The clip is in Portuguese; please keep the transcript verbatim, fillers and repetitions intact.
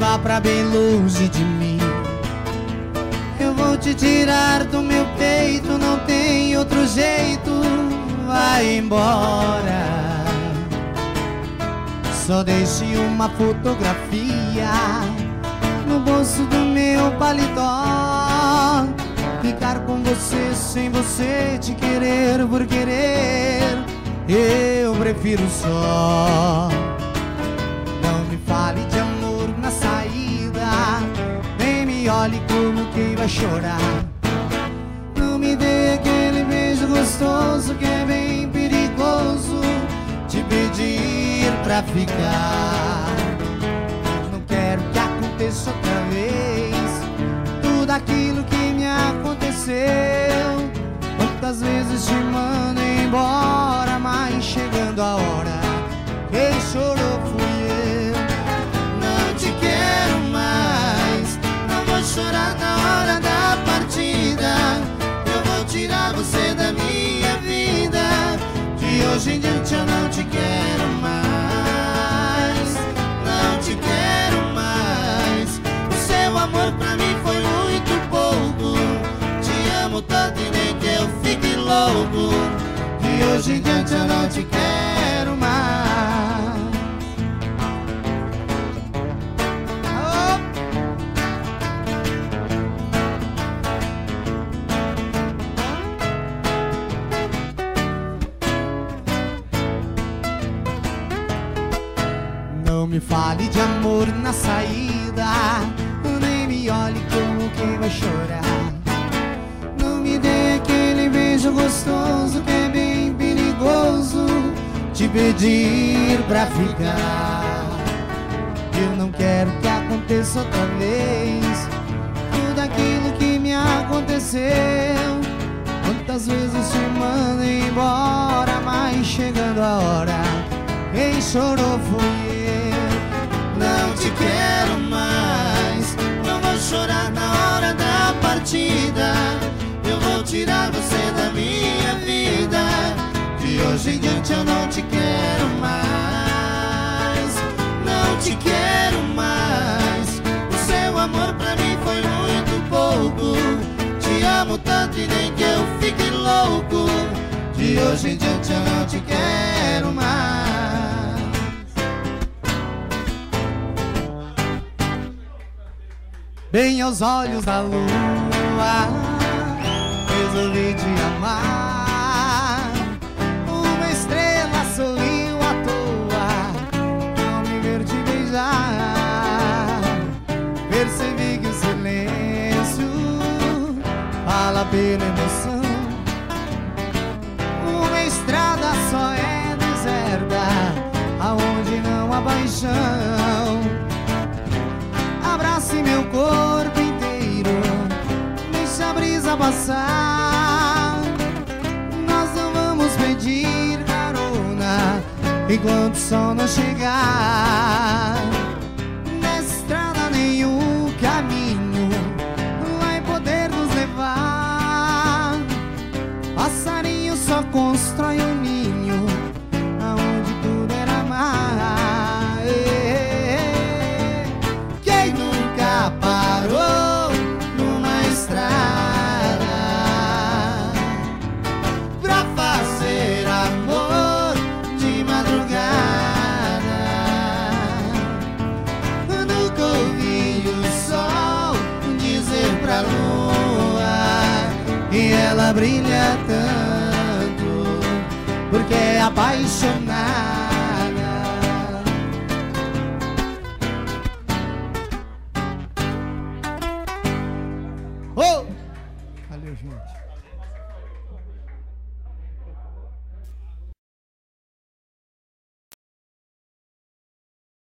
levar pra bem longe de mim. Eu vou te tirar do meu peito, não tem outro jeito, vai embora. Só deixe uma fotografia no bolso do meu paletó. Ficar com você sem você te querer por querer, eu prefiro só. Não me fale de amor na saída, nem me olhe como quem vai chorar. Não me dê aquele beijo gostoso que é bem perigoso te pedir pra ficar. Não quero que aconteça outra vez tudo aquilo que me aconteceu. Quantas vezes te mando embora, mas chegando a hora, quem chorou fui eu. Não te quero mais, não vou chorar na hora da partida. Eu vou tirar você da minha vida. De hoje em diante eu não te quero mais, não te quero mais. O seu amor pra mim foi muito pouco. Te amo tanto e nem que eu fique louco. De hoje em diante eu não te quero mais. Oh. Não me fale de amor na saída, nem me olhe como quem vai chorar. Não me dê aquele beijo gostoso que é bem perigoso te pedir pra ficar. Eu não quero que aconteça outra vez tudo aquilo que me aconteceu. Quantas vezes te mando embora, mas chegando a hora, quem chorou fui eu. Não te quero mais, não vou chorar na hora da partida. Eu vou tirar você da minha vida. De hoje em diante eu não te quero mais, não te quero mais. O seu amor pra mim foi muito pouco. Te amo tanto e nem que eu fique louco. De hoje em diante eu não te quero mais. Bem aos olhos da lua, resolvi te amar. Uma estrela sorriu à toa ao me ver te beijar. Percebi que o silêncio fala pela emoção. Uma estrada só é deserta aonde não há paixão. Abrace meu corpo inteiro, deixa a brisa passar. Nós não vamos pedir carona enquanto o sol não chegar. Nessa estrada nenhum caminho vai poder nos levar. Passarinho só constrói um ninho aonde tudo era mar. Quem nunca parou numa estrada pra fazer amor de madrugada? Nunca ouvi o sol dizer pra lua que ela brilha tanto porque é apaixonada. Oh! Valeu, gente.